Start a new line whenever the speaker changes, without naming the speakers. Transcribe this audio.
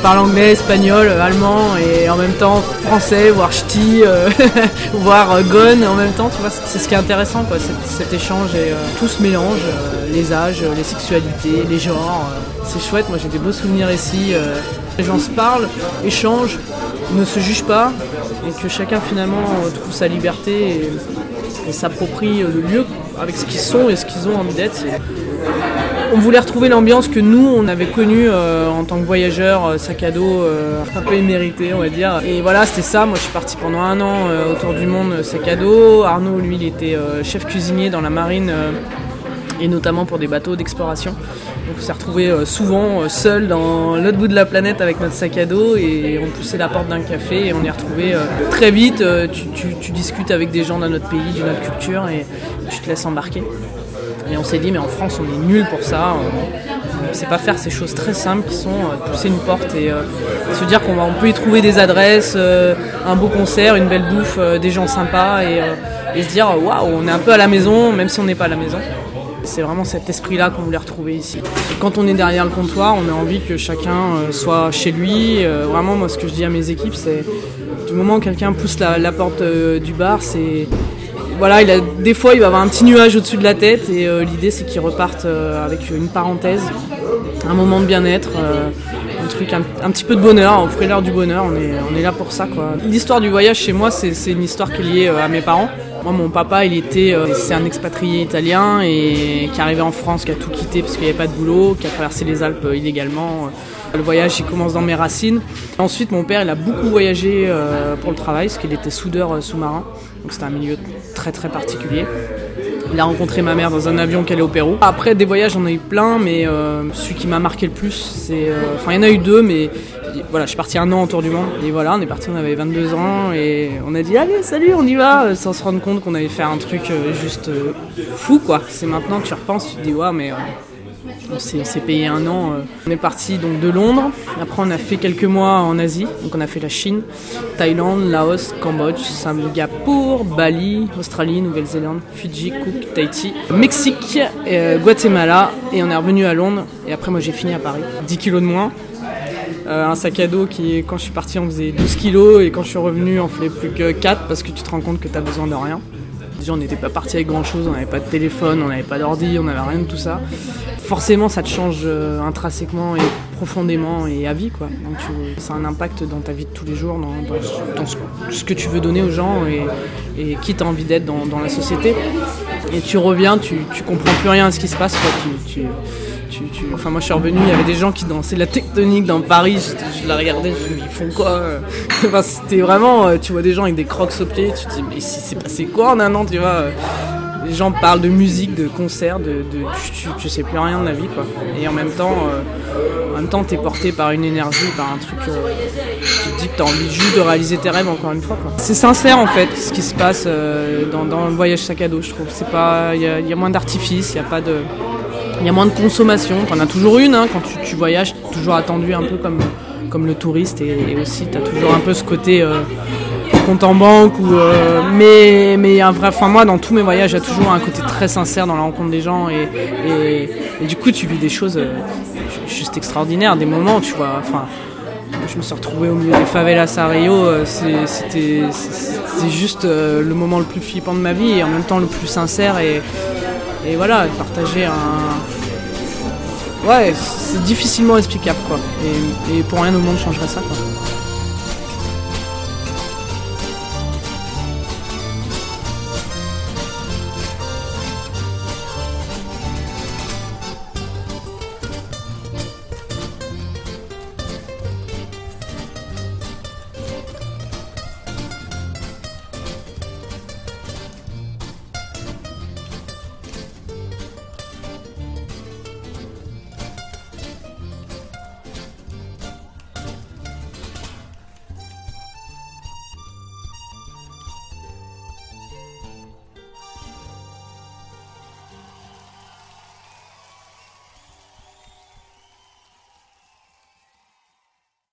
parle anglais, espagnol, allemand et en même temps français, voire ch'ti, voire gone en même temps, tu vois. C'est ce qui est intéressant, quoi, cet échange et tout se mélange, les âges, les sexualités, les genres. C'est chouette, moi j'ai des beaux souvenirs ici. Les gens se parlent, échangent, ne se jugent pas et que chacun finalement trouve sa liberté et s'approprie le lieu avec ce qu'ils sont et ce qu'ils ont envie d'être. On voulait retrouver l'ambiance que nous, on avait connue en tant que voyageurs, sac à dos, un peu émérité, on va dire. Et voilà, c'était ça. Moi, je suis parti pendant 1 an autour du monde, sac à dos. Arnaud, lui, il était chef cuisinier dans la marine et notamment pour des bateaux d'exploration. Donc, on s'est retrouvés souvent seuls dans l'autre bout de la planète avec notre sac à dos et on poussait la porte d'un café et on y retrouvait très vite. Tu discutes avec des gens d'un autre pays, d'une autre culture et tu te laisses embarquer. Et on s'est dit, mais en France, on est nuls pour ça. On ne sait pas faire ces choses très simples qui sont pousser une porte et se dire qu'on peut y trouver des adresses, un beau concert, une belle bouffe, des gens sympas et se dire, waouh, on est un peu à la maison, même si on n'est pas à la maison. C'est vraiment cet esprit-là qu'on voulait retrouver ici. Et quand on est derrière le comptoir, on a envie que chacun soit chez lui. Vraiment, moi, ce que je dis à mes équipes, c'est du moment où quelqu'un pousse la porte du bar, c'est... Voilà, des fois il va avoir un petit nuage au-dessus de la tête et l'idée c'est qu'il reparte avec une parenthèse, un moment de bien-être, un truc, un petit peu de bonheur, offrez-leur du bonheur, on est là pour ça, quoi. L'histoire du voyage chez moi c'est une histoire qui est liée à mes parents. Moi mon papa c'est un expatrié italien et qui est arrivé en France, qui a tout quitté parce qu'il n'y avait pas de boulot, qui a traversé les Alpes illégalement. Le voyage il commence dans mes racines. Ensuite mon père il a beaucoup voyagé pour le travail parce qu'il était soudeur sous-marin. Donc c'était un milieu très très particulier. Il a rencontré ma mère dans un avion qui allait au Pérou. Après des voyages j'en ai eu plein mais celui qui m'a marqué le plus il y en a eu 2 mais voilà, je suis parti 1 an autour du monde et voilà, on est parti, on avait 22 ans et on a dit allez salut on y va sans se rendre compte qu'on avait fait un truc juste fou quoi. C'est maintenant que tu repenses, tu te dis ouais mais on s'est payé 1 an. On est parti donc de Londres. Après, on a fait quelques mois en Asie. Donc, on a fait la Chine, Thaïlande, Laos, Cambodge, Singapour, Bali, Australie, Nouvelle-Zélande, Fidji, Cook, Tahiti, Mexique, Guatemala. Et on est revenu à Londres. Et après, moi, j'ai fini à Paris. 10 kilos de moins. Un sac à dos qui, quand je suis parti, on faisait 12 kilos. Et quand je suis revenu, on faisait plus que 4 parce que tu te rends compte que tu as besoin de rien. Déjà, on n'était pas parti avec grand-chose. On n'avait pas de téléphone, on n'avait pas d'ordi, on n'avait rien de tout ça. Forcément, ça te change intrinsèquement et profondément et à vie, quoi. Donc, ça a un impact dans ta vie de tous les jours, dans ce que tu veux donner aux gens et qui tu as envie d'être dans la société. Et tu reviens, tu comprends plus rien à ce qui se passe, quoi. Enfin, moi, je suis revenu, il y avait des gens qui dansaient la tectonique dans Paris. Je la regardais, je me dis, ils font quoi Enfin, c'était vraiment, tu vois des gens avec des crocs aux pieds, tu te dis, mais c'est passé quoi en 1 an, tu vois Les gens parlent de musique, de concerts, tu sais plus rien de la vie, quoi. Et en même temps, t'es porté par une énergie, par un truc. Tu te dis que t'as envie juste de réaliser tes rêves encore une fois, quoi. C'est sincère en fait, ce qui se passe dans le voyage sac à dos, je trouve. C'est pas, il y a moins d'artifice, il y a moins de consommation. T'en as toujours une, hein, quand tu voyages, t'es toujours attendu un peu comme le touriste et aussi t'as toujours un peu ce côté. Compte en banque mais un vrai, enfin moi dans tous mes voyages il y a toujours un côté très sincère dans la rencontre des gens et du coup tu vis des choses juste extraordinaires, des moments tu vois, enfin je me suis retrouvé au milieu des favelas à Rio, c'était juste le moment le plus flippant de ma vie et en même temps le plus sincère et voilà, partager ouais, c'est difficilement explicable quoi et pour rien au monde changerait ça quoi.